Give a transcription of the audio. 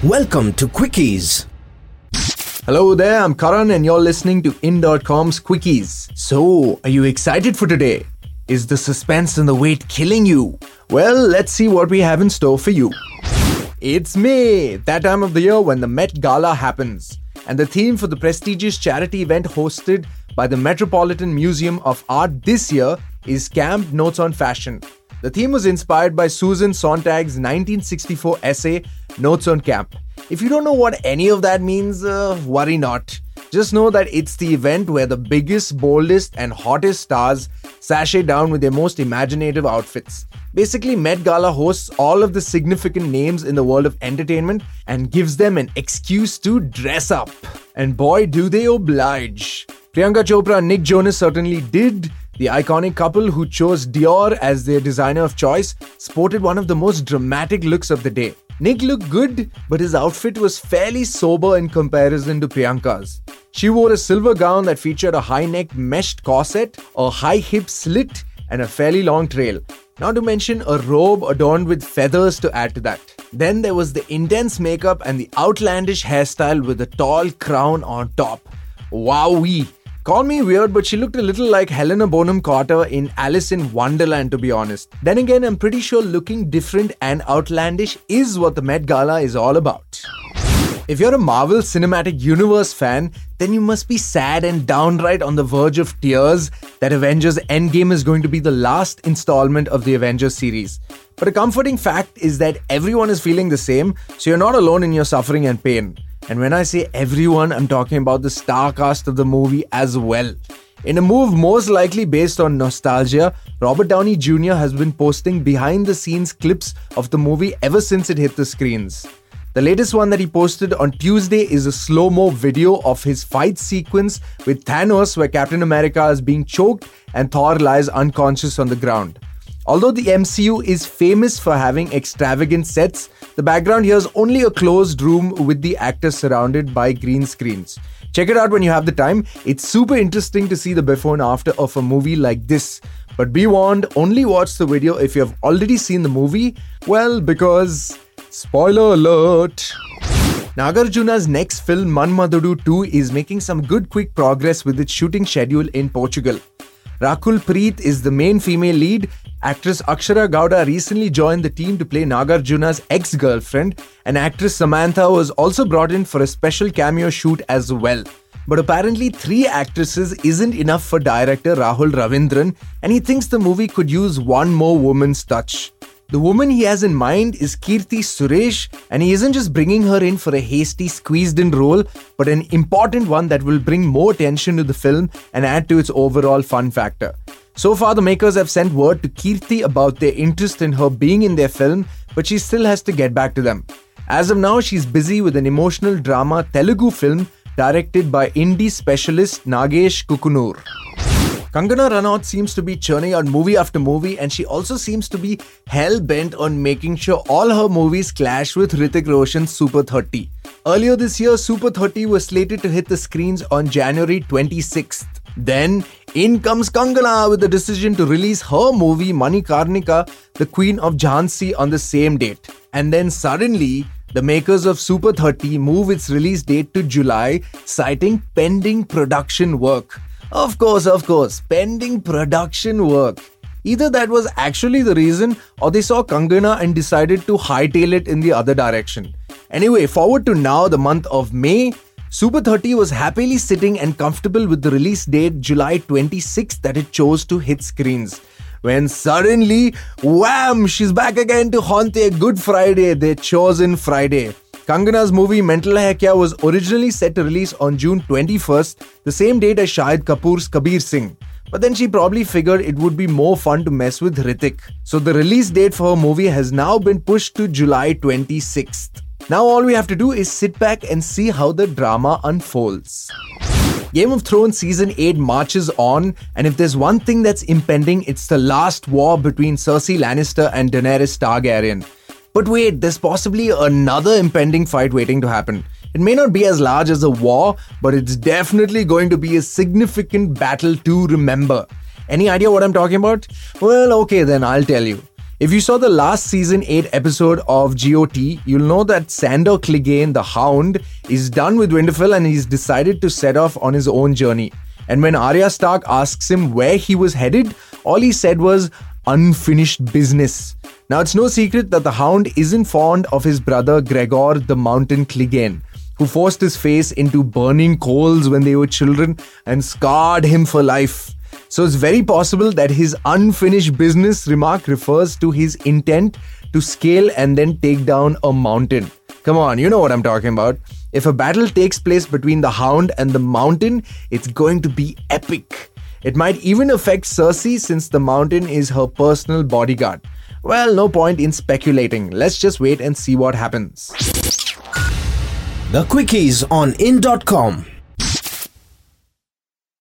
Welcome to Quickies. Hello there, I'm Karan and you're listening to In.com's Quickies. So, are you excited for today? Is the suspense and the wait killing you? Well, let's see what we have in store for you. It's May, that time of the year when the Met Gala happens. And the theme for the prestigious charity event hosted by the Metropolitan Museum of Art this year is Camp Notes on Fashion. The theme was inspired by Susan Sontag's 1964 essay, Notes on Camp. If you don't know what any of that means, worry not. Just know that it's the event where the biggest, boldest and hottest stars sashay down with their most imaginative outfits. Basically, Met Gala hosts all of the significant names in the world of entertainment and gives them an excuse to dress up. And boy, do they oblige. Priyanka Chopra and Nick Jonas certainly did. The iconic couple who chose Dior as their designer of choice sported one of the most dramatic looks of the day. Nick looked good, but his outfit was fairly sober in comparison to Priyanka's. She wore a silver gown that featured a high-necked meshed corset, a high-hip slit, and a fairly long trail. Not to mention a robe adorned with feathers to add to that. Then there was the intense makeup and the outlandish hairstyle with a tall crown on top. Wowee! Call me weird, but she looked a little like Helena Bonham Carter in Alice in Wonderland, to be honest. Then again, I'm pretty sure looking different and outlandish is what the Met Gala is all about. If you're a Marvel Cinematic Universe fan, then you must be sad and downright on the verge of tears that Avengers Endgame is going to be the last installment of the Avengers series. But a comforting fact is that everyone is feeling the same, so you're not alone in your suffering and pain. And when I say everyone, I'm talking about the star cast of the movie as well. In a move most likely based on nostalgia, Robert Downey Jr. has been posting behind-the-scenes clips of the movie ever since it hit the screens. The latest one that he posted on Tuesday is a slow-mo video of his fight sequence with Thanos where Captain America is being choked and Thor lies unconscious on the ground. Although the MCU is famous for having extravagant sets, the background here is only a closed room with the actors surrounded by green screens. Check it out when you have the time. It's super interesting to see the before and after of a movie like this. But be warned, only watch the video if you have already seen the movie. Well, because... spoiler alert! Nagarjuna's next film Manmadhudu 2 is making some good quick progress with its shooting schedule in Portugal. Rakul Preet is the main female lead. Actress Akshara Gowda recently joined the team to play Nagarjuna's ex-girlfriend, and actress Samantha was also brought in for a special cameo shoot as well. But apparently 3 actresses isn't enough for director Rahul Ravindran, and he thinks the movie could use one more woman's touch. The woman he has in mind is Kirti Suresh, and he isn't just bringing her in for a hasty squeezed-in role, but an important one that will bring more attention to the film and add to its overall fun factor. So far, the makers have sent word to Kirti about their interest in her being in their film, but she still has to get back to them. As of now, she's busy with an emotional drama Telugu film directed by indie specialist Nagesh Kukunur. Kangana Ranaut seems to be churning out movie after movie, and she also seems to be hell-bent on making sure all her movies clash with Hrithik Roshan's Super 30. Earlier this year, Super 30 was slated to hit the screens on January 26th. Then, in comes Kangana with the decision to release her movie Manikarnika, the Queen of Jhansi, on the same date. And then suddenly, the makers of Super 30 move its release date to July, citing pending production work. Of course, pending production work. Either that was actually the reason, or they saw Kangana and decided to hightail it in the other direction. Anyway, forward to now, the month of May, Super 30 was happily sitting and comfortable with the release date July 26th that it chose to hit screens. When suddenly, wham, she's back again to haunt their Good Friday, their chosen Friday. Kangana's movie Mental Hai Kya was originally set to release on June 21st, the same date as Shahid Kapoor's Kabir Singh. But then she probably figured it would be more fun to mess with Hrithik. So the release date for her movie has now been pushed to July 26th. Now all we have to do is sit back and see how the drama unfolds. Game of Thrones Season 8 marches on, and if there's one thing that's impending, it's the last war between Cersei Lannister and Daenerys Targaryen. But wait, there's possibly another impending fight waiting to happen. It may not be as large as a war, but it's definitely going to be a significant battle to remember. Any idea what I'm talking about? Well, okay then, I'll tell you. If you saw the last season 8 episode of GOT, you'll know that Sandor Clegane, the Hound, is done with Winterfell and he's decided to set off on his own journey. And when Arya Stark asks him where he was headed, all he said was unfinished business. Now, it's no secret that the Hound isn't fond of his brother Gregor the Mountain Clegane, who forced his face into burning coals when they were children and scarred him for life. So it's very possible that his unfinished business remark refers to his intent to scale and then take down a mountain. Come on, you know what I'm talking about. If a battle takes place between the Hound and the Mountain, it's going to be epic. It might even affect Cersei since the Mountain is her personal bodyguard. Well, no point in speculating. Let's just wait and see what happens. The Quickies on in.com.